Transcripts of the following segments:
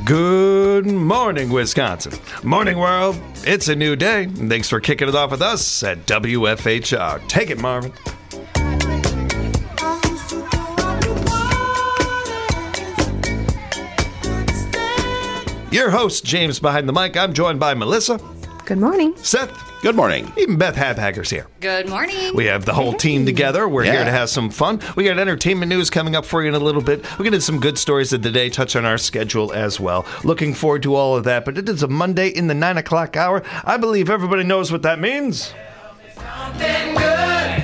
Good morning, Wisconsin. Morning, world. It's a new day. And thanks for kicking it off with us at WFHR. Take it, Marvin. Your host, James behind the mic. I'm joined by Melissa. Good morning. Seth. Good morning. Even Beth Habhagger's here. Good morning. We have the whole team together. We're here to have some fun. We got entertainment news coming up for you in a little bit. We're going to do some good stories of the day, touch on our schedule as well. Looking forward to all of that. But it is a Monday in the 9 o'clock hour. I believe everybody knows what that means. Something good.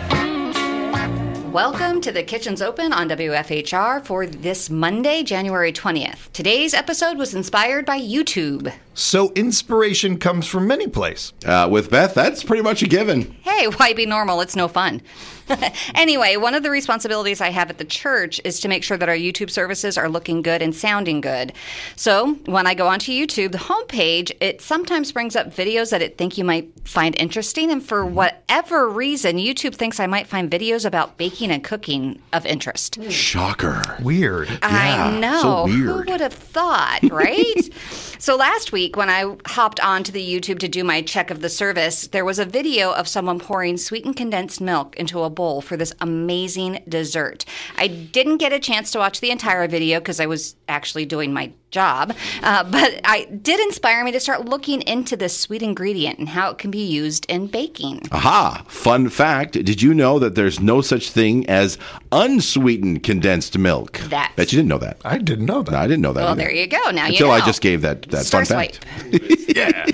Welcome to The Kitchen's Open on WFHR for this Monday, January 20th. Today's episode was inspired by YouTube. So inspiration comes from many places. With Beth, that's pretty much a given. Hey, why be normal? It's no fun. Anyway, one of the responsibilities I have at the church is to make sure that our YouTube services are looking good and sounding good. So when I go onto YouTube, the homepage, it sometimes brings up videos that it think you might find interesting. And for whatever reason, YouTube thinks I might find videos about baking and cooking of interest. Shocker. Weird. I know. So weird. Who would have thought, right? So last week, when I hopped onto the YouTube to do my check of the service, there was a video of someone pouring sweetened condensed milk into a bowl for this amazing dessert. I didn't get a chance to watch the entire video because I was actually doing my job, but it did inspire me to start looking into this sweet ingredient and how it can be used in baking. Aha! Fun fact, did you know that there's no such thing as unsweetened condensed milk? Bet you didn't know that. I didn't know that. No, I didn't know that Well, either. there you go. Now Until you know. I just gave that fun fact. Yeah.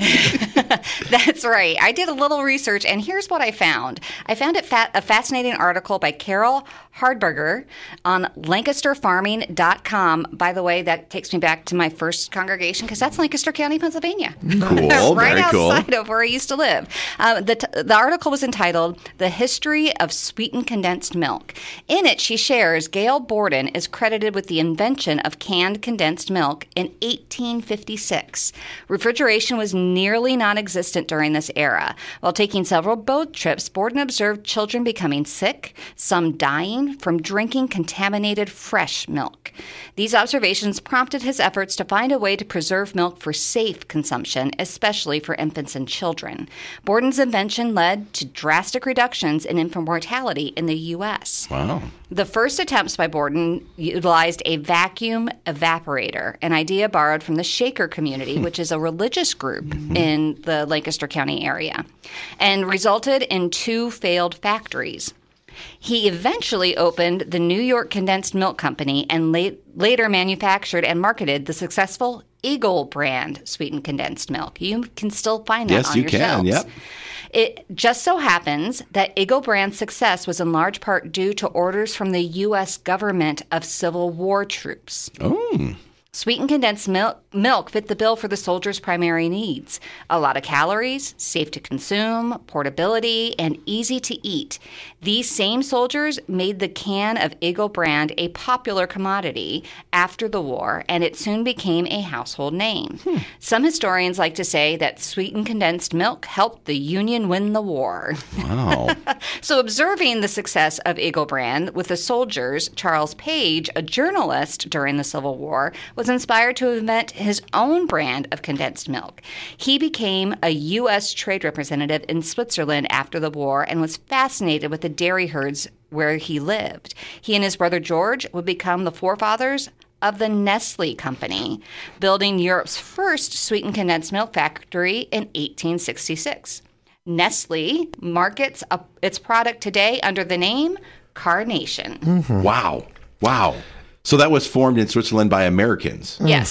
That's right. I did a little research, and here's what I found. I found a fascinating article by Carol Hardberger on LancasterFarming.com. By the way, that takes me back to my first congregation because that's Lancaster County, Pennsylvania. Cool, right very cool. outside of where I used to live. The article was entitled "The History of Sweetened Condensed Milk." In it, she shares Gail Borden is credited with the invention of canned condensed milk in 1856. Refrigeration was nearly non-existent during this era. While taking several boat trips, Borden observed children becoming sick, some dying from drinking contaminated fresh milk. These observations prompted his efforts to find a way to preserve milk for safe consumption, especially for infants and children. Borden's invention led to drastic reductions in infant mortality in the U.S. Wow. The first attempts by Borden utilized a vacuum evaporator, an idea borrowed from the Shaker community, which is a religious group in the Lancaster County area, and resulted in 2 failed factories. He eventually opened the New York Condensed Milk Company and later manufactured and marketed the successful Eagle brand sweetened condensed milk. You can still find that on your shelves. Yes, you can. Yep. It just so happens that Eagle brand's success was in large part due to orders from the U.S. government of Civil War troops. Oh. Sweetened condensed milk fit the bill for the soldiers' primary needs. A lot of calories, safe to consume, portability, and easy to eat. These same soldiers made the can of Eagle brand a popular commodity after the war, and it soon became a household name. Some historians like to say that sweetened condensed milk helped the Union win the war. Wow. So observing the success of Eagle brand with the soldiers, Charles Page, a journalist during the Civil War, was inspired to invent his own brand of condensed milk. He became a U.S. trade representative in Switzerland after the war and was fascinated with the dairy herds where he lived. He and his brother George would become the forefathers of the Nestle Company, building Europe's first sweetened condensed milk factory in 1866. Nestle markets its product today under the name Carnation. Mm-hmm. Wow. So that was formed in Switzerland by Americans. Yes.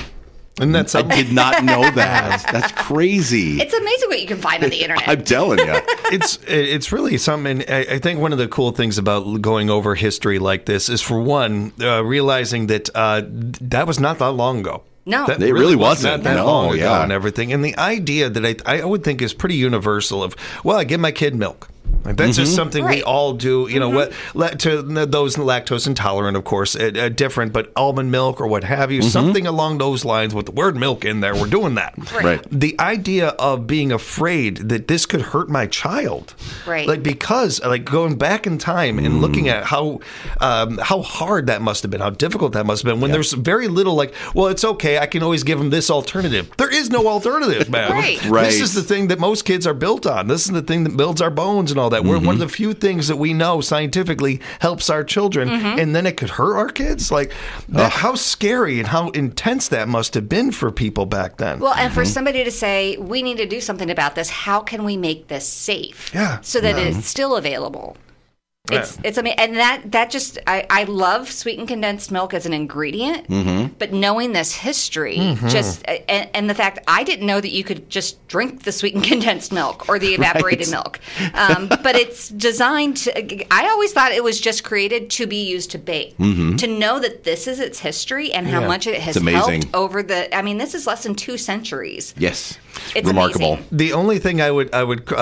And that's I did not know that. That's crazy. It's amazing what you can find on the internet. I'm telling you. It's really something. I think one of the cool things about going over history like this is, for one, realizing that that was not that long ago. No. That It really wasn't. Not that No, long ago yeah. and everything. And the idea that I would think is pretty universal of, well, I give my kid milk. Like, that's just something we Right. all do. You know, what to those lactose intolerant, of course, different, but almond milk or what have you, something along those lines with the word milk in there. We're doing that. Right. The idea of being afraid that this could hurt my child, Right. Like, because like going back in time and looking at how hard that must have been, how difficult that must have been, when there's very little. Like, well, it's okay, I can always give them this alternative. There is no alternative, man. Right. Right. This is the thing that most kids are built on. This is the thing that builds our bones and all that. We're one of the few things that we know scientifically helps our children, and then it could hurt our kids. Like, how scary and how intense that must have been for people back then. Well, and for somebody to say, we need to do something about this, how can we make this safe? Yeah. So that it's still available. It's amazing. And that just, I love sweetened condensed milk as an ingredient, but knowing this history, just, and the fact I didn't know that you could just drink the sweetened condensed milk or the evaporated milk. But it's designed to, I always thought it was just created to be used to bake. To know that this is its history and how much it has amazing. helped over the, I mean, this is less than 2 centuries. Yes. It's Remarkable. amazing. The only thing I would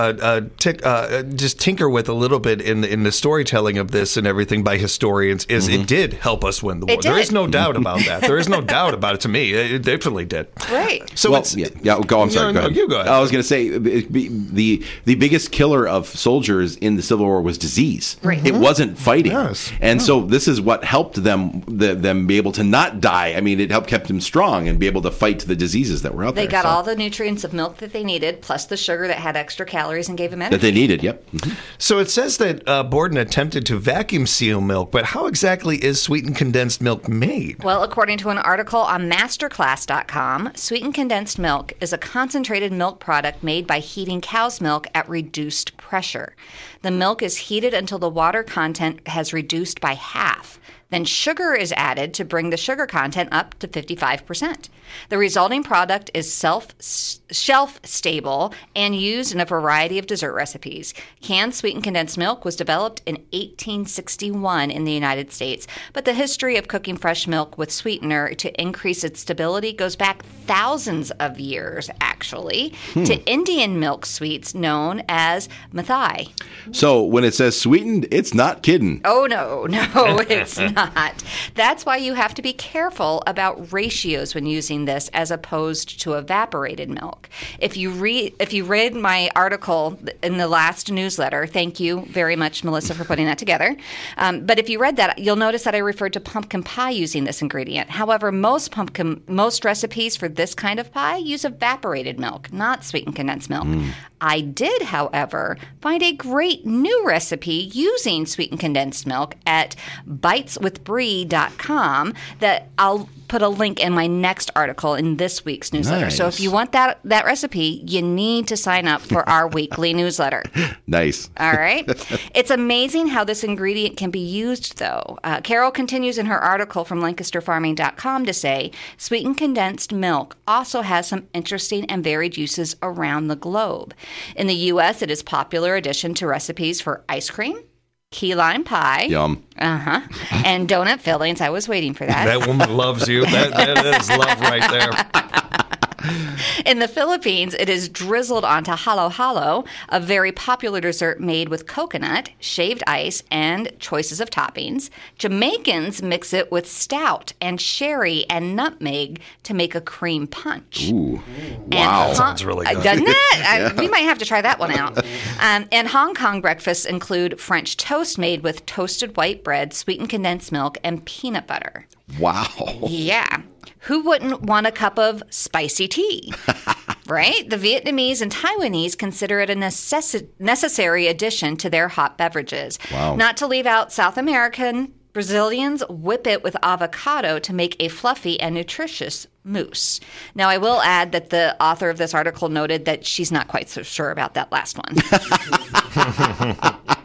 just tinker with a little bit in the storytelling of this and everything by historians is it did help us win the war. It There did. is no doubt about that. There is no doubt about it. To me, it definitely did. Right. So Well, it's go. I'm sorry. No, Go ahead. you go ahead. I was going to say the biggest killer of soldiers in the Civil War was disease. Right. It wasn't fighting. Yes. And so this is what helped them be able to not die. I mean, it helped kept them strong and be able to fight the diseases that were out They there. got all the nutrients of milk that they needed, plus the sugar that had extra calories and gave them energy. that they needed. Yep. So it says that Borden attempted to vacuum seal milk, but how exactly is sweetened condensed milk made? Well, according to an article on masterclass.com, sweetened condensed milk is a concentrated milk product made by heating cow's milk at reduced pressure. The milk is heated until the water content has reduced by half. Then sugar is added to bring the sugar content up to 55%. The resulting product is shelf-stable and used in a variety of dessert recipes. Canned sweetened condensed milk was developed in 1861 in the United States, but the history of cooking fresh milk with sweetener to increase its stability goes back thousands of years, actually, to Indian milk sweets known as mathai. So when it says sweetened, it's not kidding. Oh, no, it's not. That's why you have to be careful about ratios when using this as opposed to evaporated milk. If you read my article in the last newsletter, thank you very much, Melissa, for putting that together. But if you read that, you'll notice that I referred to pumpkin pie using this ingredient. However, most recipes for this kind of pie use evaporated milk, not sweetened condensed milk. I did, however, find a great new recipe using sweetened condensed milk at biteswithbrie.com that I'll put a link in my next article in this week's newsletter. Nice. So if you want that recipe, you need to sign up for our weekly newsletter. Nice. All right. It's amazing how this ingredient can be used, though. Carol continues in her article from LancasterFarming.com to say, sweetened condensed milk also has some interesting and varied uses around the globe. In the U.S., it is a popular addition to recipes for ice cream, key lime pie, Yum. and donut fillings. I was waiting for that. That woman loves you. That is love right there. In the Philippines, it is drizzled onto halo-halo, a very popular dessert made with coconut, shaved ice, and choices of toppings. Jamaicans mix it with stout and sherry and nutmeg to make a cream punch. Ooh. And Wow. Sounds really good. Doesn't it? We might have to try that one out. And Hong Kong breakfasts include French toast made with toasted white bread, sweetened condensed milk, and peanut butter. Wow. Yeah. Who wouldn't want a cup of spicy tea? Right? The Vietnamese and Taiwanese consider it a necessary addition to their hot beverages. Wow. Not to leave out South American, Brazilians whip it with avocado to make a fluffy and nutritious mousse. Now, I will add that the author of this article noted that she's not quite so sure about that last one.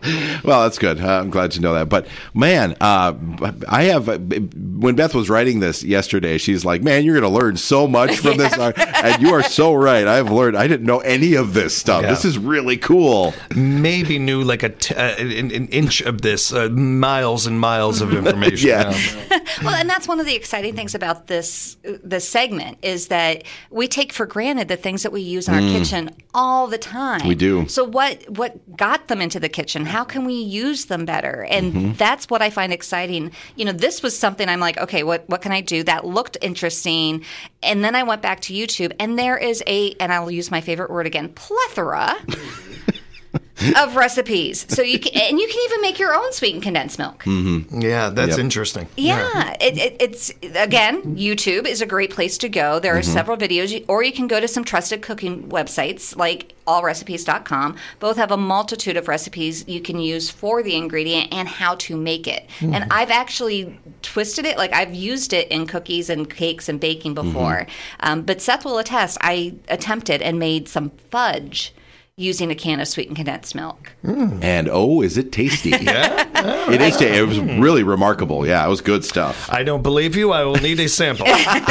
Well, that's good. I'm glad to know that. But man, I have. When Beth was writing this yesterday, she's like, "Man, you're going to learn so much from this." And you are so right. I've learned. I didn't know any of this stuff. Yeah. This is really cool. Maybe knew like an inch of this, miles and miles of information. Yeah. Well, and that's one of the exciting things about this segment is that we take for granted the things that we use in our kitchen all the time. We do. So what got them into the kitchen? How can we use them better? And that's what I find exciting. This was something I'm like, okay, what can I do? That looked interesting. And then I went back to YouTube, and there is and I'll use my favorite word again, plethora of recipes. So you can even make your own sweetened condensed milk. Mm-hmm. Yeah, that's interesting. Yeah. It's again, YouTube is a great place to go. There are several videos, or you can go to some trusted cooking websites like allrecipes.com. Both have a multitude of recipes you can use for the ingredient and how to make it. And I've actually twisted it. Like I've used it in cookies and cakes and baking before. But Seth will attest, I attempted and made some fudge using a can of sweetened condensed milk. And is it tasty? Yeah. It is tasty. It was really remarkable. Yeah, it was good stuff. I don't believe you. I will need a sample.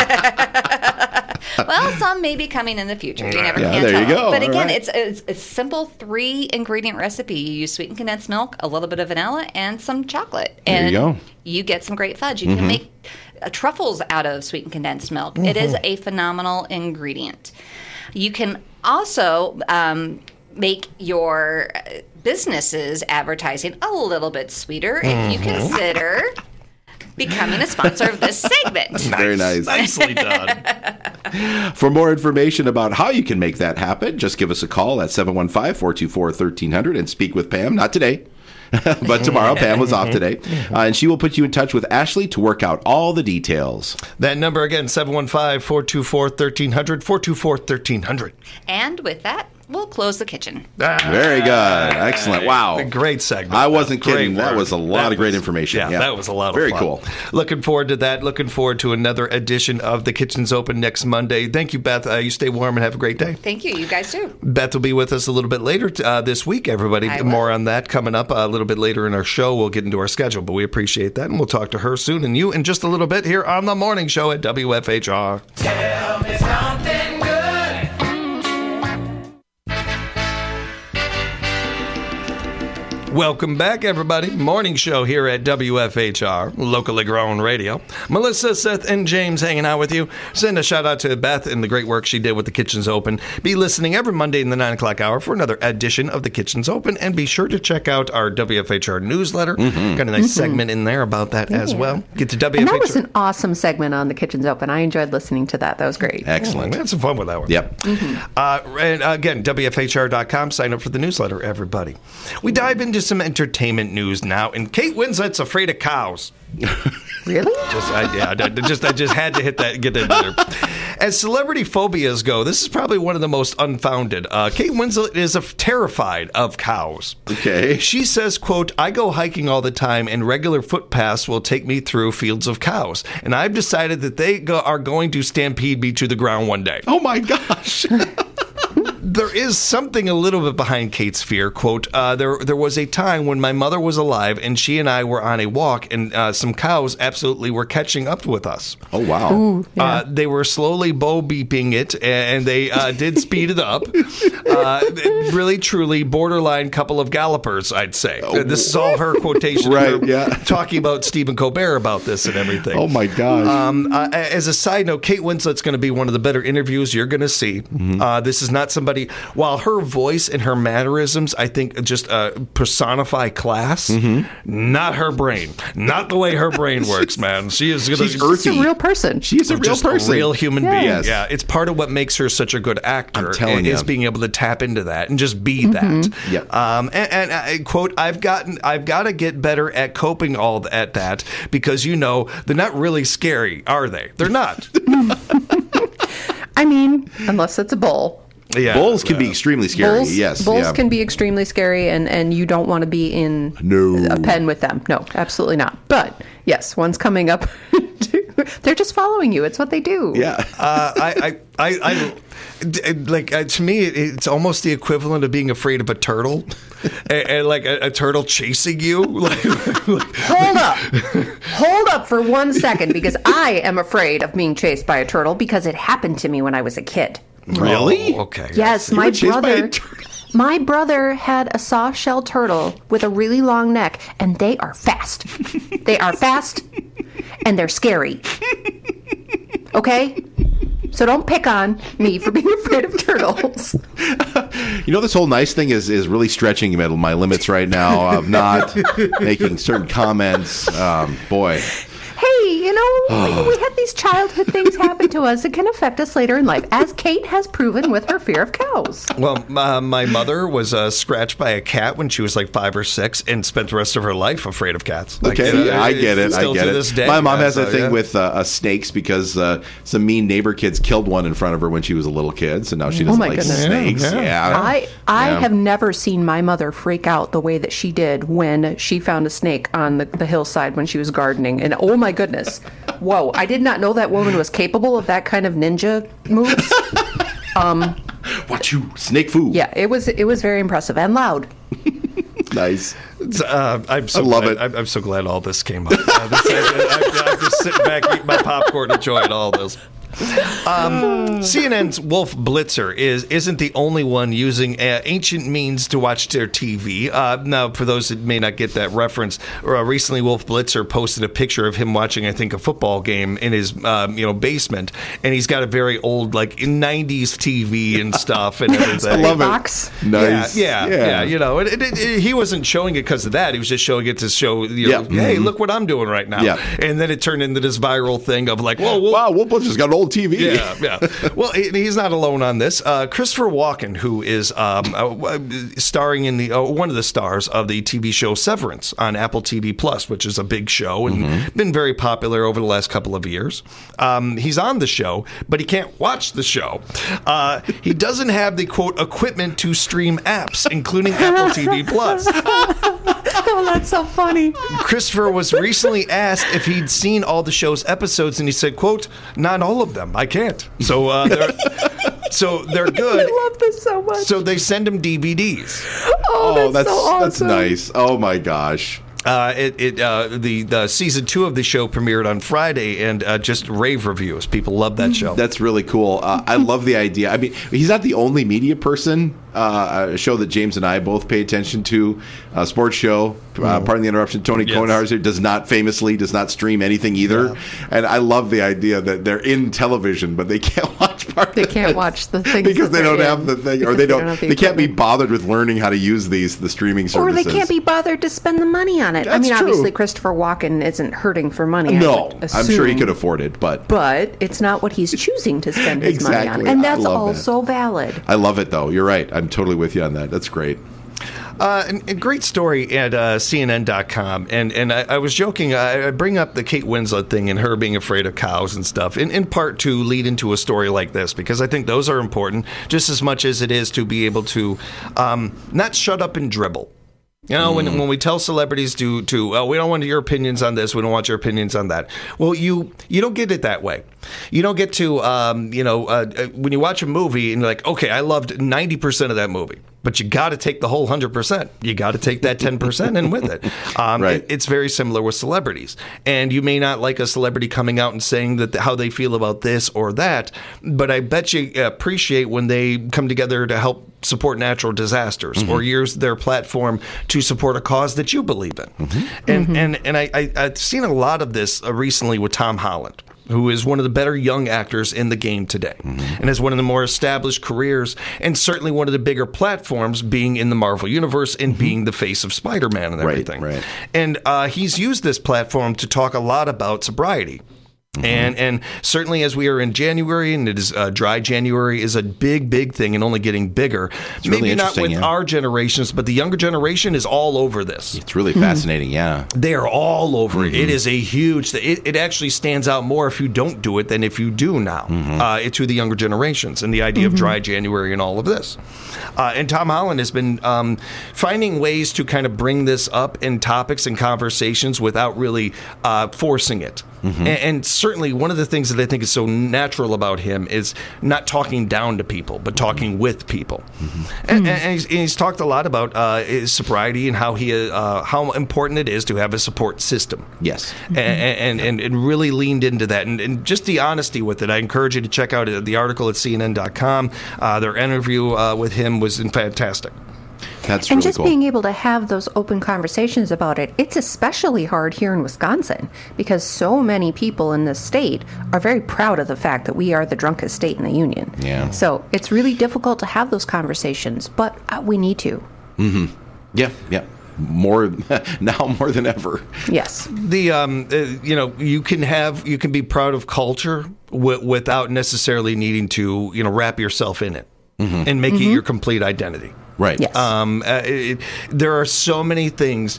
Well, some may be coming in the future. You never can there tell. you go. But again, right. it's a simple 3-ingredient recipe. You use sweetened condensed milk, a little bit of vanilla, and some chocolate. There you go. You get some great fudge. You can make truffles out of sweetened condensed milk. It is a phenomenal ingredient. You can also make your business's advertising a little bit sweeter if you consider becoming a sponsor of this segment. Very nice. Nicely done. For more information about how you can make that happen, just give us a call at 715-424-1300 and speak with Pam. Not today, but tomorrow. Pam was off today. And she will put you in touch with Ashley to work out all the details. That number again, 715-424-1300, 424-1300. And with that, we'll close the kitchen. Very good. Excellent. Wow. A great segment. I wasn't Great kidding. That work. was a lot of great information. Yeah, that was a lot of Very fun. cool. Looking forward to that. Looking forward to another edition of The Kitchen's Open next Monday. Thank you, Beth. You stay warm and have a great day. Thank you. You guys too. Beth will be with us a little bit later this week, everybody. I will. More on that coming up a little bit later in our show. We'll get into our schedule, but we appreciate that, and we'll talk to her soon and you in just a little bit here on The Morning Show at WFHR. Tell me something good. Welcome back, everybody. Morning show here at WFHR, locally grown radio. Melissa, Seth, and James hanging out with you. Send a shout out to Beth and the great work she did with The Kitchen's Open. Be listening every Monday in the 9 o'clock hour for another edition of The Kitchen's Open. And be sure to check out our WFHR newsletter. Got a nice segment in there about that as well. Get to WFHR. And that was an awesome segment on The Kitchen's Open. I enjoyed listening to that. That was great. Excellent. We had some fun with that one. Yep. And again, WFHR.com. Sign up for the newsletter, everybody. We dive into some entertainment news now, and Kate Winslet's afraid of cows. Really? I just had to get in there. As celebrity phobias go, this is probably one of the most unfounded. Kate Winslet is terrified of cows. Okay. She says, quote, "I go hiking all the time, and regular footpaths will take me through fields of cows. And I've decided that they are going to stampede me to the ground one day." Oh, my gosh. There is something a little bit behind Kate's fear. Quote, there was a time when my mother was alive and she and I were on a walk and some cows absolutely were catching up with us. Oh, wow. Ooh, yeah. They were slowly bow beeping it and they did speed it up. Really, truly borderline couple of gallopers, I'd say. This is all her quotation. Right, her yeah. Talking about Stephen Colbert about this and everything. Oh, my gosh. As a side note, Kate Winslet's going to be one of the better interviews you're going to see. This is not somebody, while her voice and her mannerisms, I think, just personify class, not her brain. Not the way her brain works, man. She's She's She's earthy. a real person. She's a real just person. a real human Yeah. being. Yes. Yeah, it's part of what makes her such a good actor. I'm telling is you. being able to tap into that and just be that. Yep. And I quote, I've got to get better at coping at that because they're not really scary, are they? They're not. I mean, unless it's a bull. Yeah, Bulls can be extremely scary. Bulls, Yes. bulls yeah. can be extremely scary, and you don't want to be in No. a pen with them. No, absolutely not. But yes, one's coming up They're just following you. It's what they do. Yeah. To me, it's almost the equivalent of being afraid of a turtle, and like a turtle chasing you. Hold up for 1 second, because I am afraid of being chased by a turtle because it happened to me when I was a kid. Really? Oh, okay. Yes, You were chased by a turtle? My brother had a soft-shell turtle with a really long neck, and they are fast. They are fast, and they're scary. Okay? So don't pick on me for being afraid of turtles. You know, this whole nice thing is really stretching my limits right now of not making certain comments. Boy. Hey, you know, we have these childhood things happen to us that can affect us later in life, as Kate has proven with her fear of cows. Well, my mother was scratched by a cat when she was like 5 or 6 and spent the rest of her life afraid of cats. Okay, I get it. Still to this day. My mom has a thing with snakes because some mean neighbor kids killed one in front of her when she was a little kid, so now she doesn't like goodness. snakes. Yeah. I have never seen my mother freak out the way that she did when she found a snake on the hillside when she was gardening. And oh my goodness, whoa, I did not know that woman was capable of that kind of ninja moves. Watch you, snake food. Yeah, it was very impressive and loud. Nice. I'm so I love glad, it. I'm so glad all this came up. I'm just sitting back eating my popcorn, enjoying all this. CNN's Wolf Blitzer isn't the only one using ancient means to watch their TV. Now, for those that may not get that reference, recently Wolf Blitzer posted a picture of him watching, I think, a football game in his basement, and he's got a very old, like 90s TV and stuff and everything. I love Box. it. Nice. Yeah. You know, he wasn't showing it because of that. He was just showing it to show, hey, look what I'm doing right now. Yeah. And then it turned into this viral thing of like, whoa. Wow, Wolf Blitzer's got an old TV. Yeah. Well, he's not alone on this. Christopher Walken, who is starring in one of the stars of the TV show Severance on Apple TV Plus, which is a big show and been very popular over the last couple of years. He's on the show, but he can't watch the show. He doesn't have the, quote, equipment to stream apps, including Apple TV Plus. Oh, that's so funny. Christopher was recently asked if he'd seen all the show's episodes, and he said, quote, not all of them. I can't. So they're good. I love this so much. So they send him DVDs. Oh, that's so awesome. That's nice. Oh my gosh. The season 2 of the show premiered on Friday, and just rave reviews. People love that show. That's really cool. I love the idea. I mean, he's not the only media person. A show that James and I both pay attention to, a sports show. Pardon the interruption. Tony Kornheiser does not stream anything either. Yeah. And I love the idea that they're in television, but they can't watch part. They can't watch the things because they don't have the thing, or they can't be bothered with learning how to use the streaming services, or they can't be bothered to spend the money on it. That's I mean, true. Obviously, Christopher Walken isn't hurting for money. No, I'm sure he could afford it, but it's not what he's choosing to spend his money on, and that's also valid. I love it, though. You're right. I'm totally with you on that. That's great. A great story at CNN.com, and I was joking. I bring up the Kate Winslet thing and her being afraid of cows and stuff, in part to lead into a story like this, because I think those are important just as much as it is to be able to not shut up and dribble. You know, when we tell celebrities we don't want your opinions on this, we don't want your opinions on that. Well, you don't get it that way. You don't get to, when you watch a movie and you're like, okay, I loved 90% of that movie, but you got to take the whole 100%. You got to take that 10% and with it. Right. It's very similar with celebrities. And you may not like a celebrity coming out and saying that how they feel about this or that, but I bet you appreciate when they come together to help support natural disasters or use their platform to support a cause that you believe in. And I've seen a lot of this recently with Tom Holland, who is one of the better young actors in the game today and has one of the more established careers and certainly one of the bigger platforms, being in the Marvel Universe and being the face of Spider-Man and everything. Right. And he's used this platform to talk a lot about sobriety. And certainly as we are in January, and it is dry January is a big thing and only getting bigger. It's really Maybe not with our generations, but the younger generation is all over this. It's really fascinating, yeah. They are all over it. It is a huge thing. It actually stands out more if you don't do it than if you do now to the younger generations, and the idea of dry January and all of this. And Tom Holland has been finding ways to kind of bring this up in topics and conversations without really forcing it. And certainly one of the things that I think is so natural about him is not talking down to people, but talking with people. And he's talked a lot about his sobriety and how important it is to have a support system. Yes. And really leaned into that. And just the honesty with it. I encourage you to check out the article at CNN.com. Their interview with him was fantastic. That's And really just cool. being able to have those open conversations about it, it's especially hard here in Wisconsin because so many people in this state are very proud of the fact that we are the drunkest state in the union. Yeah. So it's really difficult to have those conversations, but we need to. Yeah. More now more than ever. Yes. You can be proud of culture without necessarily needing to wrap yourself in it and make it your complete identity. Right. Yes. There are so many things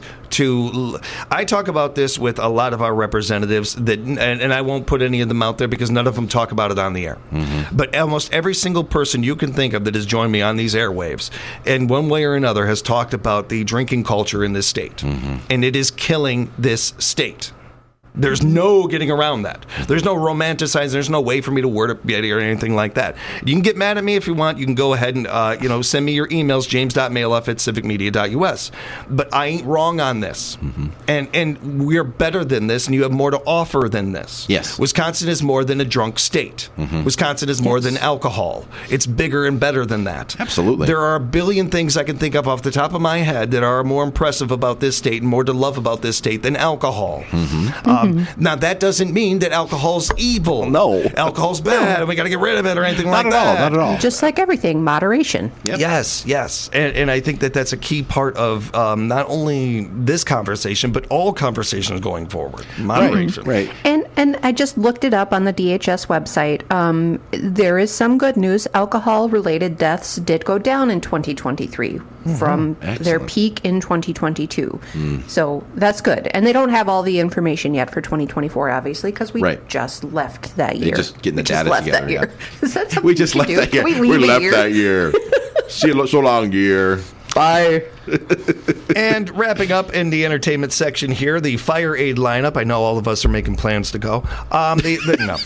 I talk about this with a lot of our representatives and I won't put any of them out there because none of them talk about it on the air. But almost every single person you can think of that has joined me on these airwaves in one way or another has talked about the drinking culture in this state. And it is killing this state. There's no getting around that. There's no romanticizing. There's no way for me to word it or anything like that. You can get mad at me if you want. You can go ahead and send me your emails, james.maloff@civicmedia.us. But I ain't wrong on this. And we're better than this, and you have more to offer than this. Yes. Wisconsin is more than a drunk state. Wisconsin is more than alcohol. It's bigger and better than that. Absolutely. There are a billion things I can think of off the top of my head that are more impressive about this state and more to love about this state than alcohol. Now, that doesn't mean that alcohol's evil. No. Alcohol's bad, and we got to get rid of it or anything like that. Not at all. Just like everything, moderation. Yep. Yes. And I think that that's a key part of not only this conversation, but all conversations going forward. Moderation. Right. And I just looked it up on the DHS website. There is some good news. Alcohol-related deaths did go down in 2023 from their peak in 2022. So that's good. And they don't have all the information yet for 2024, obviously, because we just left that year. They're just getting the We just data left together. that year. Is that something We just you left do? that year. Can we leave a left year? that year. See you so long, year. Bye. And wrapping up in the entertainment section here, the Fire Aid lineup. I know all of us are making plans to go. The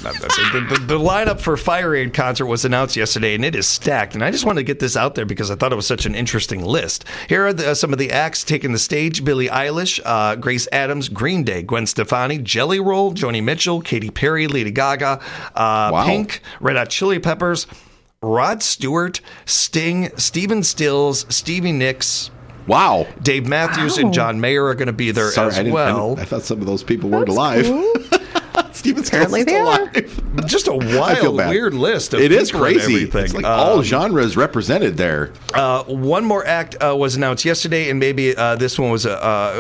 lineup for Fire Aid concert was announced yesterday, and it is stacked. And I just wanted to get this out there because I thought it was such an interesting list. Here are some of the acts taking the stage: Billie Eilish, Grace Adams, Green Day, Gwen Stefani, Jelly Roll, Joni Mitchell, Katy Perry, Lady Gaga, Pink, Red Hot Chili Peppers, Rod Stewart, Sting, Stephen Stills, Stevie Nicks. Wow. Dave Matthews and John Mayer are going to be there as well. I thought some of those people weren't alive. Steven Stills Apparently is they are. alive. Just a wild, weird list of It is people and crazy. everything. It's like all genres represented there. One more act was announced yesterday, and maybe this one was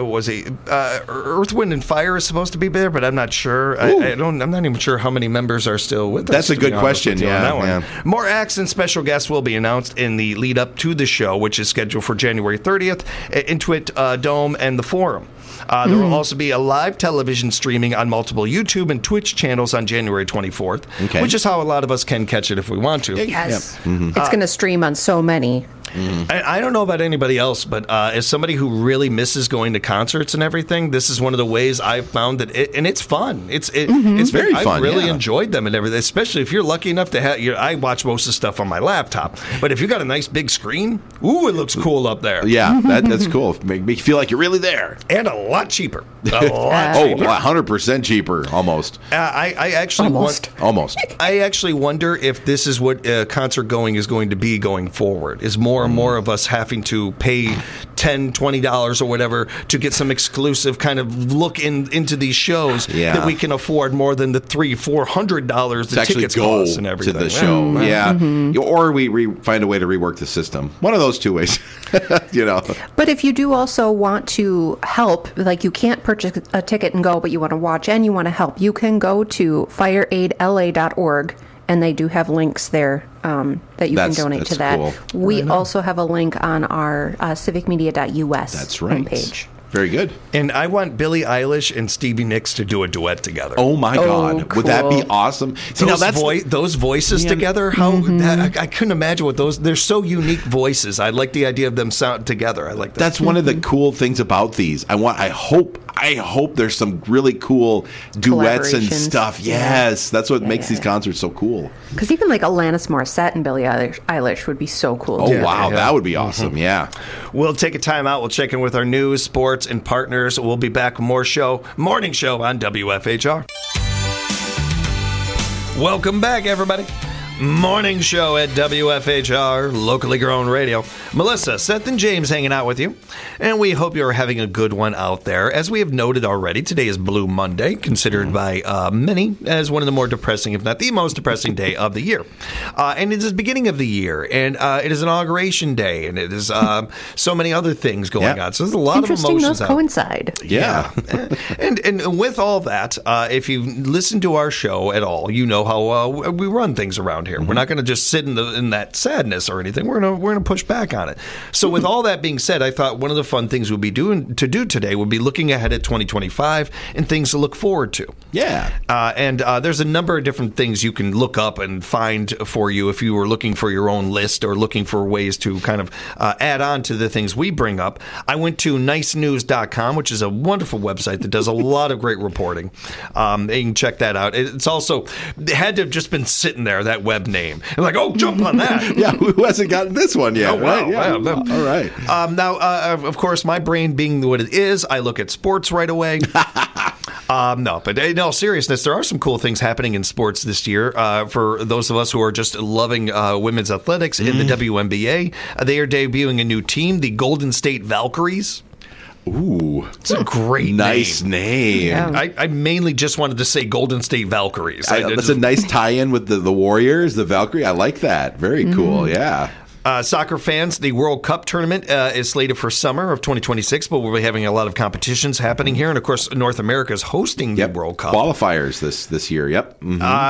Earth, Wind, and Fire is supposed to be there, but I'm not sure. I'm not even sure how many members are still with us. That's a good question. Yeah. More acts and special guests will be announced in the lead up to the show, which is scheduled for January 30th at Intuit Dome and the Forum. There will also be a live television streaming on multiple YouTube and Twitch channels on January 24th, which is how a lot of us can catch it if we want to. Yes. It's going to stream on so many. I don't know about anybody else, but as somebody who really misses going to concerts and everything, this is one of the ways I've found that and it's fun. It's very fun. I've really enjoyed them and everything, especially if you're lucky enough to have. I watch most of the stuff on my laptop, but if you got a nice big screen, it looks cool up there. Yeah, that's cool. Make you feel like you're really there, and a lot cheaper. A lot cheaper. 100% cheaper, almost. I actually almost. I actually wonder if this is what concert going is going to be going forward. Is more and more of us having to pay $10, $20 or whatever to get some exclusive kind of look into these shows that we can afford more than the $300-$400 the tickets cost and everything. To the show, or we find a way to rework the system. One of those two ways, But if you do also want to help, like you can't purchase a ticket and go, but you want to watch and you want to help, you can go to fireaidla.org. And they do have links there that you can donate to that. Cool. We also have a link on our civicmedia.us That's right. homepage. Very good. And I want Billie Eilish and Stevie Nicks to do a duet together. Oh my God. Would that be cool. awesome? See, now Those voices together, how I couldn't imagine what those. They're so unique voices. I like the idea of them sound together. I like that. That's one of the cool things about these. I hope there's some really cool duets and Collaborations. stuff. Yes, that's what makes these concerts so cool. Because even like Alanis Morissette and Billie Eilish would be so cool. Oh too. wow, that would be awesome. Yeah. We'll take a time out. We'll check in with our news, sports, and partners. We'll be back with more morning show on WFHR. Welcome back, everybody. Morning show at WFHR, locally grown radio. Melissa, Seth, and James hanging out with you. And we hope you're having a good one out there. As we have noted already, today is Blue Monday, considered by many as one of the more depressing, if not the most depressing day of the year. And it is the beginning of the year, and it is Inauguration Day, and it is so many other things going on. So there's a lot of Interesting, emotions those out. coincide. Yeah. And with all that, if you listen to our show at all, you know how we run things around here. We're not going to just sit in that sadness or anything. We're gonna push back on it. So with all that being said, I thought one of the fun things we'd be doing today would be looking ahead at 2025 and things to look forward to. Yeah. And there's a number of different things you can look up and find for you if you were looking for your own list or looking for ways to kind of add on to the things we bring up. I went to nicenews.com, which is a wonderful website that does a lot of great reporting. You can check that out. It had to have just been sitting there, that web name. And like, oh, jump on that. Yeah, who hasn't gotten this one yet? Oh, wow. Right? Yeah. Yeah. All right. Now, of course, my brain being what it is, I look at sports right away. No, but in all seriousness, there are some cool things happening in sports this year. For those of us who are just loving women's athletics in the WNBA, they are debuting a new team, the Golden State Valkyries. Ooh, It's a great nice name. Yeah. I mainly just wanted to say Golden State Valkyries. That's a nice tie-in with the Warriors, the Valkyrie. I like that. Very cool. Yeah. Soccer fans, the World Cup tournament is slated for summer of 2026, but we'll be having a lot of competitions happening here. And, of course, North America is hosting the World Cup. Qualifiers this year. Yep.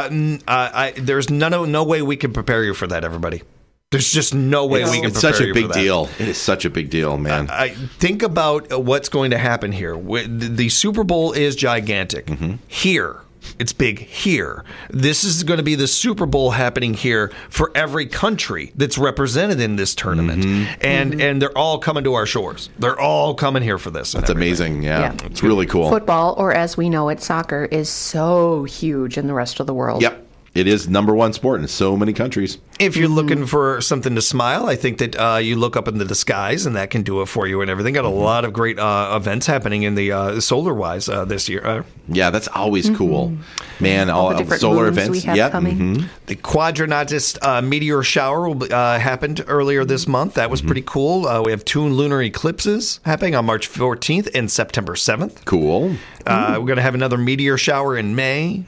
Mm-hmm. There's no way we can prepare you for that, everybody. There's just no way we can It's prepare such a you big for that. deal. It is such a big deal, man. I think about what's going to happen here. The Super Bowl is gigantic. Here. It's big here. This is going to be the Super Bowl happening here for every country that's represented in this tournament. And they're all coming to our shores. They're all coming here for this. That's amazing. Yeah. It's really cool. Football, or as we know it, soccer, is so huge in the rest of the world. Yep. It is number one sport in so many countries. If you're looking for something to smile, I think that you look up into the skies, and that can do it for you and everything. Got a lot of great events happening in the solar-wise this year. Yeah, that's always cool. Man, All all the different solar moons events. we have Yep. coming. The Quadrantist meteor shower happened earlier this month. That was pretty cool. We have 2 lunar eclipses happening on March 14th and September 7th. Cool. We're going to have another meteor shower in May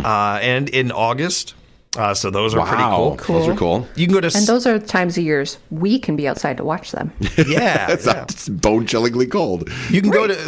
and in August. So those are pretty cool. Those are cool. You can go to And those are the times of years we can be outside to watch them. It's bone-chillingly cold. You can go to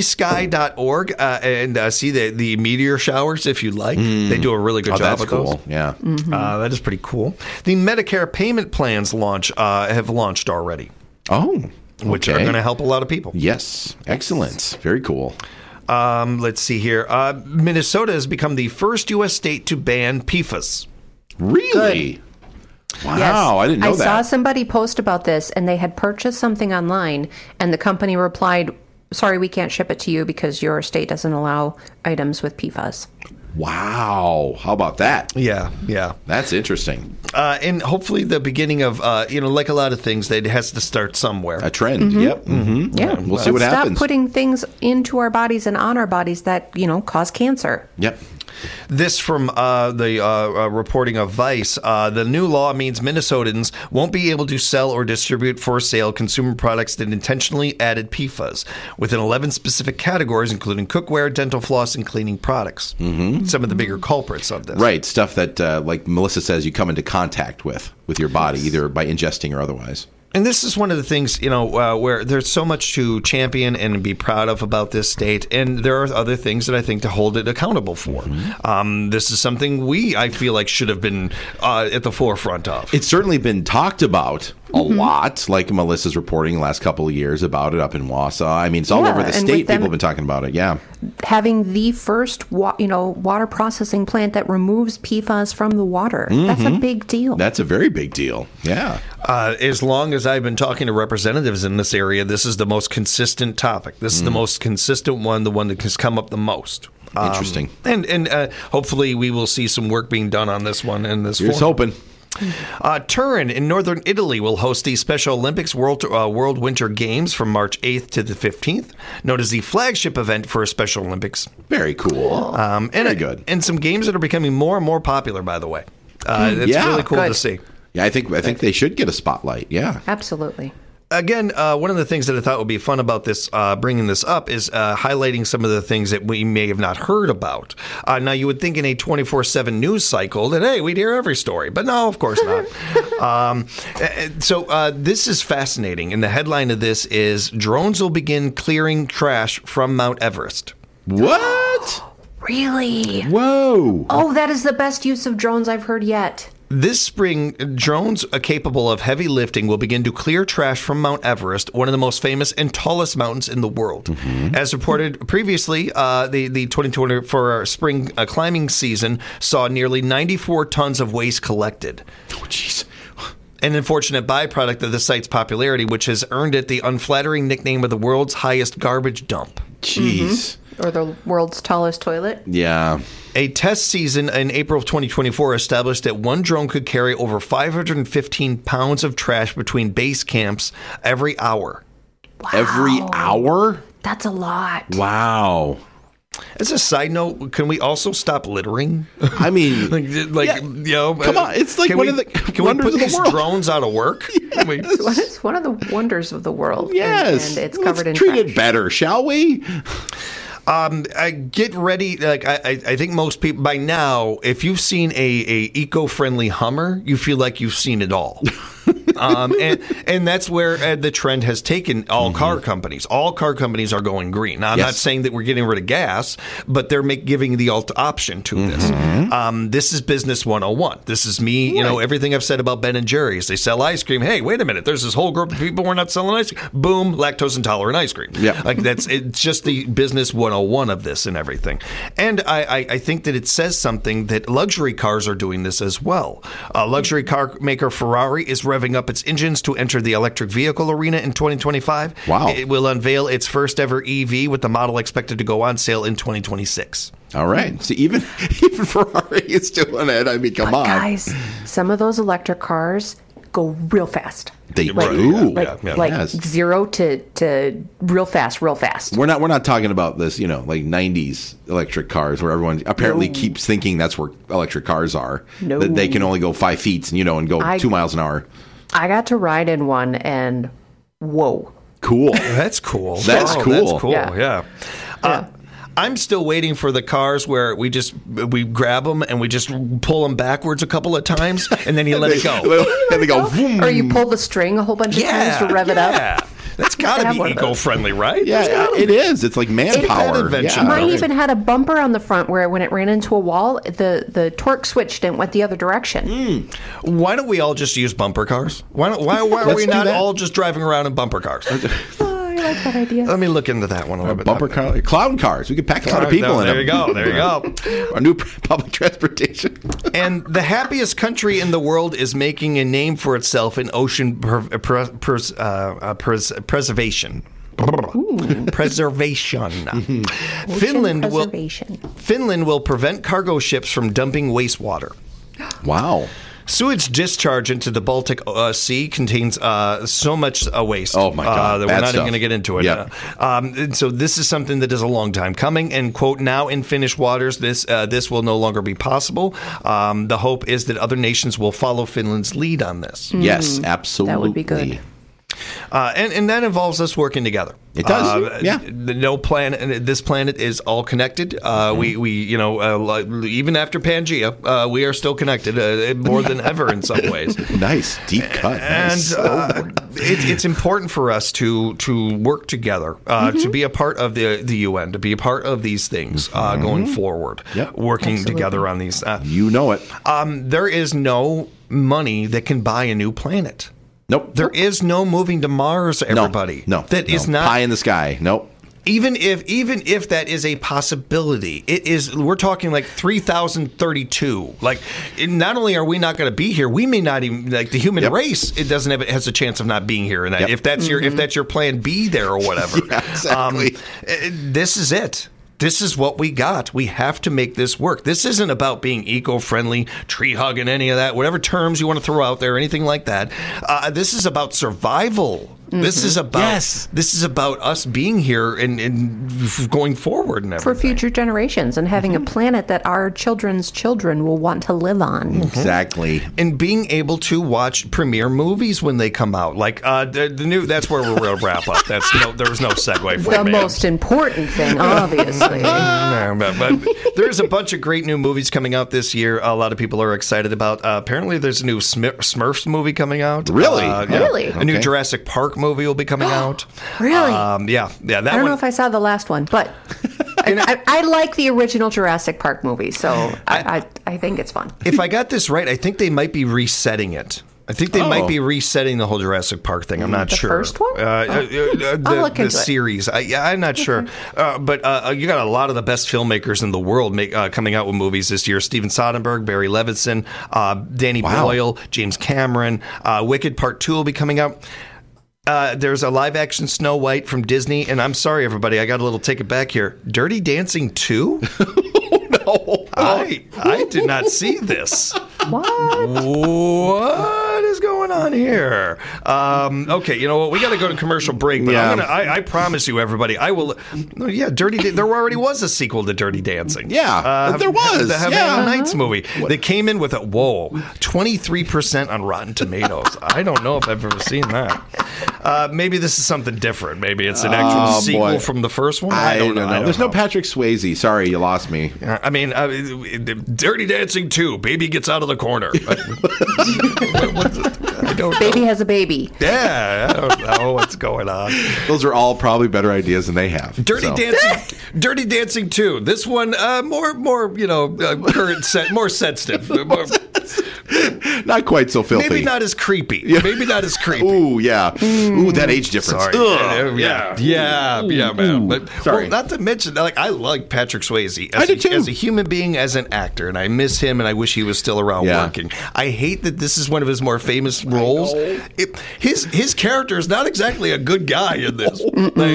seesky.org and see the meteor showers if you like. They do a really good job That's with cool. those. Yeah. That is pretty cool. The Medicare payment plans have launched already, Oh, which are okay. going to help a lot of people. Yes. Excellent. Very cool. Let's see here. Minnesota has become the first U.S. state to ban PFAS. Really? Wow. Yes. I didn't know I saw that. somebody post about this, and they had purchased something online, and the company replied, "Sorry, we can't ship it to you because your state doesn't allow items with PFAS." Wow. How about that? Yeah. That's interesting. And hopefully the beginning of, like a lot of things, that it has to start somewhere. A trend. Yep. Mm-hmm. Yeah. We'll see what Stop happens. putting things into our bodies and on our bodies that, cause cancer. Yep. This from the reporting of Vice. The new law means Minnesotans won't be able to sell or distribute for sale consumer products that intentionally added PFAS within 11 specific categories, including cookware, dental floss, and cleaning products. Some of the bigger culprits of this. Right. Stuff that, like Melissa says, you come into contact with your body, either by ingesting or otherwise. And this is one of the things, where there's so much to champion and be proud of about this state. And there are other things that I think to hold it accountable for. This is something I feel like should have been at the forefront of. It's certainly been talked about a lot, like Melissa's reporting the last couple of years about it up in Wausau. I mean, it's all over the and state. with them People have been talking about it. Yeah. having the first water processing plant that removes PFAS from the water. That's a big deal. That's a very big deal. Yeah. As long as I've been talking to representatives in this area, this is the most consistent topic. This is the most consistent one, the one that has come up the most. Interesting. And hopefully we will see some work being done on this one in this Here's forum. hoping. Turin in northern Italy will host the Special Olympics World Winter Games from March 8th to the 15th, known as the flagship event for Special Olympics. Very cool. Very good. And some games that are becoming more and more popular, by the way. It's really cool to see. Yeah, I think they should get a spotlight. Yeah. Absolutely. Again, one of the things that I thought would be fun about this, bringing this up, is highlighting some of the things that we may have not heard about. Now, you would think in a 24/7 news cycle that, hey, we'd hear every story. But no, of course not. So this is fascinating. And the headline of this is, drones will begin clearing trash from Mount Everest. What? Really? Whoa. Oh, that is the best use of drones I've heard yet. This spring, drones capable of heavy lifting will begin to clear trash from Mount Everest, one of the most famous and tallest mountains in the world. As reported previously, the 2024 spring climbing season saw nearly 94 tons of waste collected. Oh, jeez. An unfortunate byproduct of the site's popularity, which has earned it the unflattering nickname of the world's highest garbage dump. Jeez. Or the world's tallest toilet. Yeah. A test season in April of 2024 established that one drone could carry over 515 pounds of trash between base camps every hour. Wow. Every hour? That's a lot. Wow. As a side note, can we also stop littering? I mean, Come on, it's like one of the can we wonders put of the these world. drones out of work? It's one of the wonders of the world. Yes. And it's Let's covered in treat trash. it better, shall we? Get ready. Like I think most people by now, if you've seen a eco-friendly Hummer, you feel like you've seen it all. And that's where the trend has taken all car companies. All car companies are going green. Now, I'm not saying that we're getting rid of gas, but they're giving the option to this. This is business 101. This is me, everything I've said about Ben & Jerry's. They sell ice cream. Hey, wait a minute. There's this whole group of people we're not selling ice cream. Boom, lactose intolerant ice cream. Yeah. It's just the business 101 of this and everything. And I think that it says something that luxury cars are doing this as well. Luxury car maker Ferrari is revving up its engines to enter the electric vehicle arena in 2025. Wow. It will unveil its first ever EV, with the model expected to go on sale in 2026. All right. So even Ferrari is doing it. I mean, come on. Guys, some of those electric cars go real fast. They do. Like 0 to real fast. We're not talking about this, like 90s electric cars where everyone apparently keeps thinking that's where electric cars are. No. That they can only go 5 feet and go 2 miles an hour. I got to ride in one and whoa. Cool. That's cool. That's cool. That's cool. Yeah. Yeah. I'm still waiting for the cars where we grab them and we just pull them backwards a couple of times and then you let it go. And they go, vroom. Or you pull the string a whole bunch of times to rev it up. That's got to be eco-friendly, right? Yeah, it is. It's like manpower. Mine even had a bumper on the front where when it ran into a wall, the torque switched and went the other direction. Why don't we all just use bumper cars? Why are we not all just driving around in bumper cars? I like that idea. Let me look into that one a little bit. Bumper car, clown cars. We could pack a lot of people in them. There you go. Our new public transportation. And the happiest country in the world is making a name for itself in ocean preservation. Finland will prevent cargo ships from dumping wastewater. Wow. Sewage discharge into the Baltic Sea contains so much waste. Oh, my God. That we're not even going to get into it. Yeah. And so this is something that is a long time coming. And, quote, now in Finnish waters, this will no longer be possible. The hope is that other nations will follow Finland's lead on this. Yes, absolutely. That would be good. And that involves us working together. It does. This planet is all connected. We even after Pangea, we are still connected more than ever in some ways. Nice deep cut. And it's important for us to work together, to be a part of the UN, to be a part of these things going forward. Yep. Working together on these. You know it. There is no money that can buy a new planet. Nope. There is no moving to Mars, everybody. No. That is not pie in the sky. Nope. Even if that is a possibility, it is. We're talking like 3032. Like, not only are we not going to be here, we may not even like the human race. It doesn't have. It has a chance of not being here. And if that's your plan B there or whatever, exactly. This is it. This is what we got. We have to make this work. This isn't about being eco-friendly, tree hugging, any of that, whatever terms you want to throw out there, anything like that. This is about survival. This is about us being here and going forward and everything. For future generations and having a planet that our children's children will want to live on. Exactly. And being able to watch premiere movies when they come out. Like the new, that's where we'll wrap up. There was no segue for The most important thing, obviously. but there's a bunch of great new movies coming out this year. A lot of people are excited about. Apparently, there's a new Smurfs movie coming out. Really? Really? A new Jurassic Park movie will be coming out. Really? Yeah. That I don't know if I saw the last one, but I like the original Jurassic Park movie, so I think it's fun. If I got this right, I think they might be resetting it. I think they might be resetting the whole Jurassic Park thing. I'm not sure. The first one? The look into series. I'm not sure. But you got a lot of the best filmmakers in the world coming out with movies this year. Steven Soderbergh, Barry Levinson, Danny Boyle, James Cameron. Wicked Part 2 will be coming out. There's a live-action Snow White from Disney. And I'm sorry, everybody. I got a little take it back here. Dirty Dancing 2? No. I did not see this. What is going on here? Okay, you know what? We got to go to commercial break. But I promise you, everybody, I will. Yeah, there already was a sequel to Dirty Dancing. Yeah, there was. The Havana Nights movie. They came in with 23% on Rotten Tomatoes. I don't know if I've ever seen that. Maybe this is something different. Maybe it's an actual sequel from the first one. I don't know. There's no Patrick Swayze. Sorry, you lost me. I mean, Dirty Dancing 2. Baby gets out of the corner. I don't know. Baby has a baby. Yeah, I don't know what's going on. Those are all probably better ideas than they have. Dirty Dancing 2. This one more current, more sensitive. Not quite so filthy. Maybe not as creepy. Maybe not as creepy. Ooh, yeah. Ooh, that age difference. Sorry. Yeah, man. But, sorry. Not to mention, I like Patrick Swayze as a human being, as an actor, and I miss him, and I wish he was still around working. I hate that this is one of his more famous roles. His character is not exactly a good guy in this.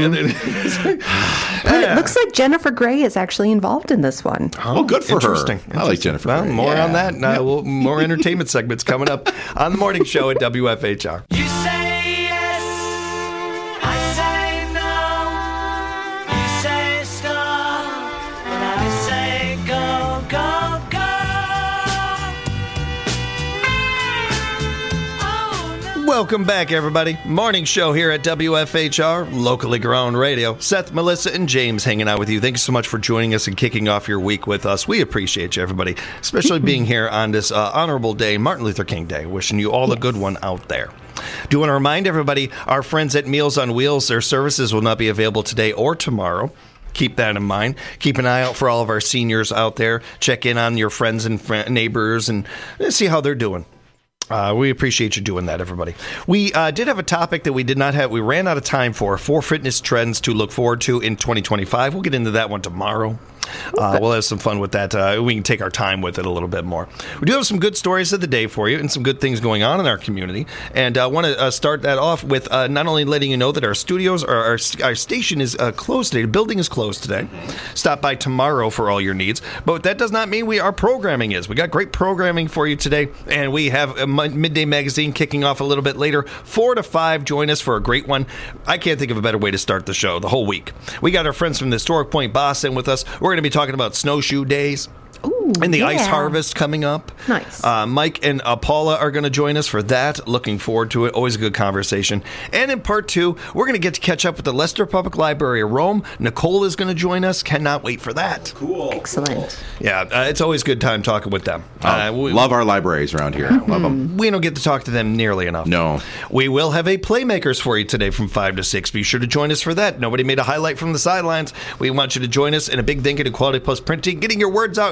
But it looks like Jennifer Grey is actually involved in this one. Oh, good for her. I like Jennifer Grey. More on that. More entertainment segments coming up on the morning show at WFHR. You say yes, I say no. You say stop, and I say go, go, go. Oh, no. Welcome back, everybody. Morning show here at WFHR, locally grown radio. Seth, Melissa, and James hanging out with you. Thank you so much for joining us and kicking off your week with us. We appreciate you, everybody, especially being here on this honorable day, Martin Luther King Day. Wishing you all a good one out there. Do want to remind everybody, our friends at Meals on Wheels, their services will not be available today or tomorrow. Keep that in mind. Keep an eye out for all of our seniors out there. Check in on your friends and neighbors and see how they're doing. We appreciate you doing that, everybody. We did have a topic that we did not have. We ran out of time for 4 fitness trends to look forward to in 2025. We'll get into that one tomorrow. We'll have some fun with that. We can take our time with it a little bit more. We do have some good stories of the day for you and some good things going on in our community. And I want to start that off with not only letting you know that our studios or our station is closed today. The building is closed today. Stop by tomorrow for all your needs. But that does not mean our programming is. We got great programming for you today. And we have a Midday Magazine kicking off a little bit later. 4 to 5. Join us for a great one. I can't think of a better way to start the show the whole week. We got our friends from the Historic Point Boston with us. We're going to be talking about snowshoe days. Ooh, and the ice harvest coming up. Nice. Mike and Paula are going to join us for that. Looking forward to it. Always a good conversation. And in part 2, we're going to get to catch up with the Leicester Public Library of Rome. Nicole is going to join us. Cannot wait for that. Cool. Excellent. Yeah, it's always a good time talking with them. Love our libraries around here. Love them. We don't get to talk to them nearly enough. No. We will have a Playmakers for you today from 5 to 6. Be sure to join us for that. Nobody made a highlight from the sidelines. We want you to join us. And a big thank you to Quality Plus Printing, getting your words out here in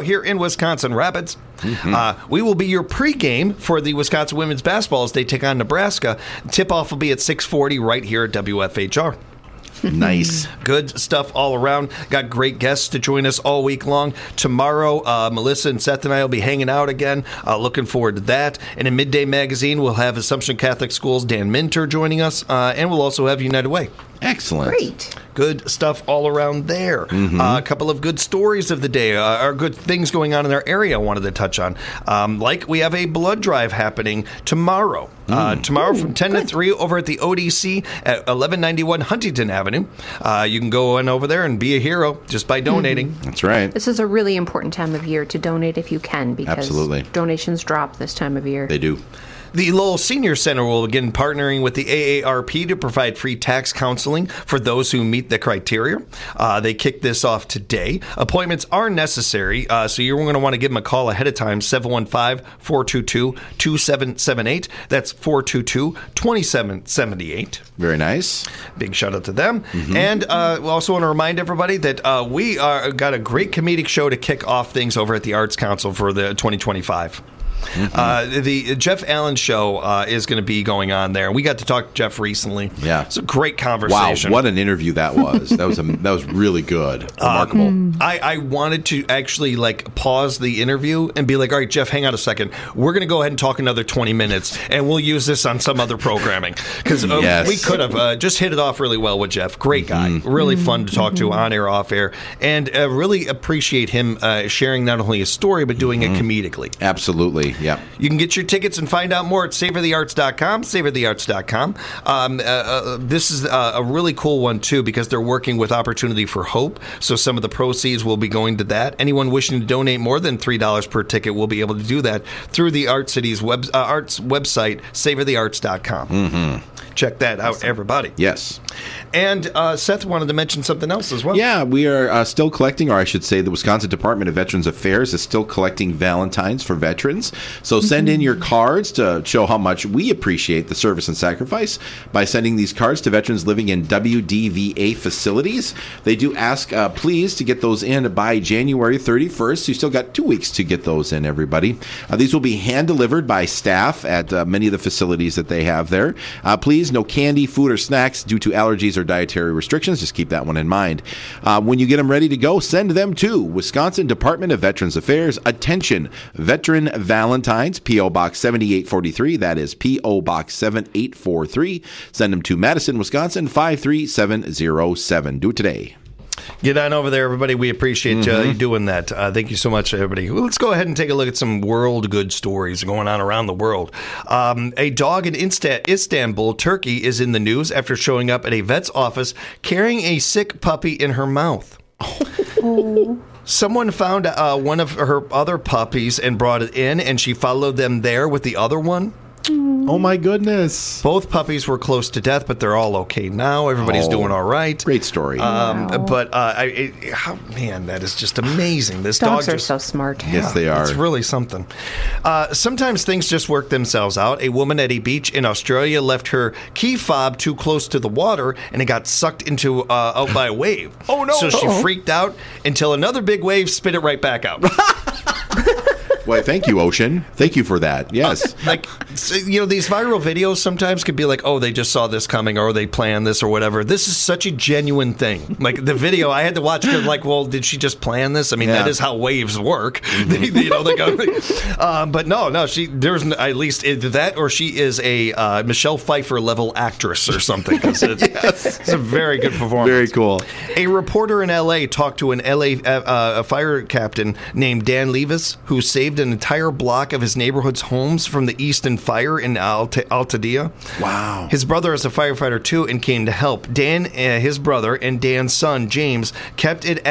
Wisconsin Rapids. We will be your pregame for the Wisconsin women's basketball as they take on Nebraska. Tip-off will be at 6:40 right here at WFHR. Nice. Good stuff all around. Got great guests to join us all week long. Tomorrow, Melissa and Seth and I will be hanging out again. Looking forward to that. And in Midday Magazine, we'll have Assumption Catholic School's Dan Minter joining us, and we'll also have United Way. Excellent. Great. Good stuff all around there. A couple of good stories of the day, or good things going on in our area I wanted to touch on. Like we have a blood drive happening tomorrow. Tomorrow from 10 to 3 over at the ODC at 1191 Huntington Avenue. You can go on over there and be a hero just by donating. That's right. This is a really important time of year to donate if you can, because Absolutely. donations drop this time of year. They do. The Lowell Senior Center will begin partnering with the AARP to provide free tax counseling for those who meet the criteria. They kicked this off today. Appointments are necessary, so you're going to want to give them a call ahead of time, 715-422-2778. That's 422-2778. Very nice. Big shout out to them. And we also want to remind everybody that we got a great comedic show to kick off things over at the Arts Council for the 2025. The Jeff Allen show is going to be going on there. We got to talk to Jeff recently. Yeah. It's a great Wow, conversation. what an interview that was. That was really good. Remarkable. I wanted to actually pause the interview and be like, all right, Jeff, hang on a second. We're going to go ahead and talk another 20 minutes, and we'll use this on some other programming. Because Yes. we could have just hit it off really well with Jeff. Great guy. Really fun to talk to on air, off air. And really appreciate him sharing not only his story, but doing it comedically. Absolutely. Yeah. You can get your tickets and find out more at savorthearts.com, savorthearts.com. This is a really cool one, too, because they're working with Opportunity for Hope, so some of the proceeds will be going to that. Anyone wishing to donate more than $3 per ticket will be able to do that through the Art City's arts website, savorthearts.com. Check that out, everybody. Yes. And Seth wanted to mention something else as well. Yeah, we are still collecting, or I should say the Wisconsin Department of Veterans Affairs is still collecting Valentines for veterans. So send in your cards to show how much we appreciate the service and sacrifice by sending these cards to veterans living in WDVA facilities. They do ask, please, to get those in by January 31st. You still got 2 weeks to get those in, everybody. These will be hand-delivered by staff at many of the facilities that they have there. Please, no candy, food, or snacks due to allergies or dietary restrictions. Just keep that one in mind. When you get them ready to go, send them to Wisconsin Department of Veterans Affairs. Attention, Veteran Valentines, P.O. Box 7843. That is P.O. Box 7843. Send them to Madison, Wisconsin 53707. Do it today. Get on over there, everybody. We appreciate you doing that. Thank you so much, everybody. Well, let's go ahead and take a look at some world good stories going on around the world. A dog in Istanbul, Turkey, is in the news after showing up at a vet's office carrying a sick puppy in her mouth. Someone found one of her other puppies and brought it in, and she followed them there with the other one. Oh, my goodness. Both puppies were close to death, but they're all okay now. Everybody's doing all right. Great story. But, man, that is just amazing. This Dogs dog are just, so smart. Yes, they are. It's really something. Sometimes things just work themselves out. A woman at a beach in Australia left her key fob too close to the water, and it got sucked into out by a wave. Oh, no. So she freaked out until another big wave spit it right back out. Well, thank you, Ocean. Thank you for that. Yes. These viral videos sometimes could be like, oh, they just saw this coming, or they planned this, or whatever. This is such a genuine thing. Like, the video, I had to watch it, like, well, did she just plan this? I mean, that is how waves work. They go, but no, there's at least either that, or she is a Michelle Pfeiffer level actress or something. It's a very good performance. Very cool. A reporter in L.A. talked to an L.A. fire captain named Dan Levis, who saved an entire block of his neighborhood's homes from the Easton fire in Altadena. Wow. His brother is a firefighter too and came to help. Dan, his brother, and Dan's son James kept it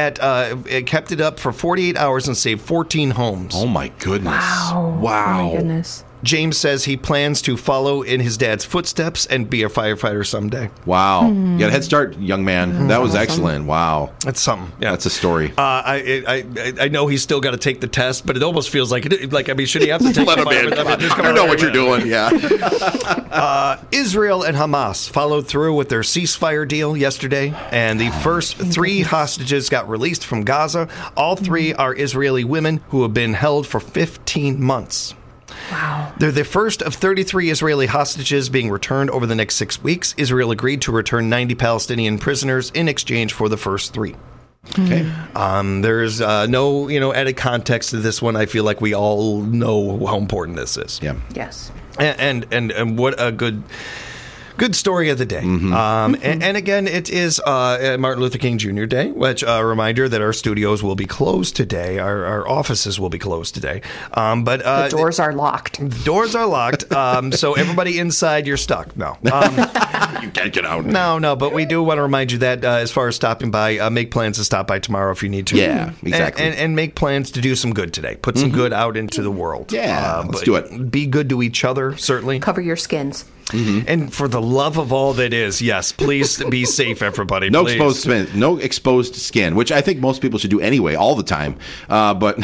up for 48 hours and saved 14 homes. Oh my goodness! Wow. Wow. Oh my goodness. James says he plans to follow in his dad's footsteps and be a firefighter someday. Wow. You got a head start, young man. That was excellent. Wow. That's something. Yeah. That's a story. I know he's still got to take the test, but it almost feels like should he have to take Let him in. Come on. You know what you're doing. Yeah. Israel and Hamas followed through with their ceasefire deal yesterday, and the first 3 hostages got released from Gaza. All 3 are Israeli women who have been held for 15 months. Wow. They're the first of 33 Israeli hostages being returned over the next 6 weeks. Israel agreed to return 90 Palestinian prisoners in exchange for the first 3. Okay. There's no added context to this one. I feel like we all know how important this is. Yeah. Yes. And what a good story of the day. And again, it is Martin Luther King Jr. Day, which a reminder that our studios will be closed today. Our offices will be closed today. But The doors are locked. Doors are locked. So everybody inside, you're stuck. No. You can't get out. No. But we do want to remind you that as far as stopping by, make plans to stop by tomorrow if you need to. Yeah, exactly. And make plans to do some good today. Put some good out into the world. Yeah, let's do it. Be good to each other, certainly. Cover your skins. And for the love of all that is, yes, please be safe, everybody. No please. exposed skin, which I think most people should do anyway, all the time. But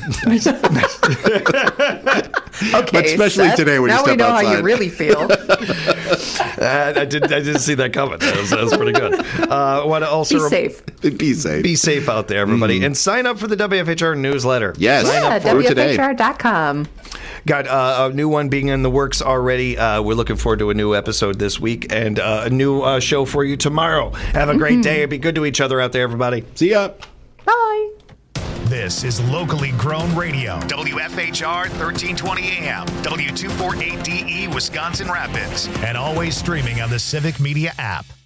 Okay, especially Seth, today when you now step we know how outside. you really feel. I didn't see that coming. That was pretty good. Want to also Be safe. Be safe. Be safe out there, everybody, and sign up for the WFHR newsletter. Yes. Sign up for today. WFHR.com. Got a new one being in the works already. We're looking forward to a new episode this week and a new show for you tomorrow. Have a great day. Be good to each other out there, everybody. See ya. Bye. This is locally grown radio. WFHR 1320 AM, W248DE, Wisconsin Rapids. And always streaming on the Civic Media app.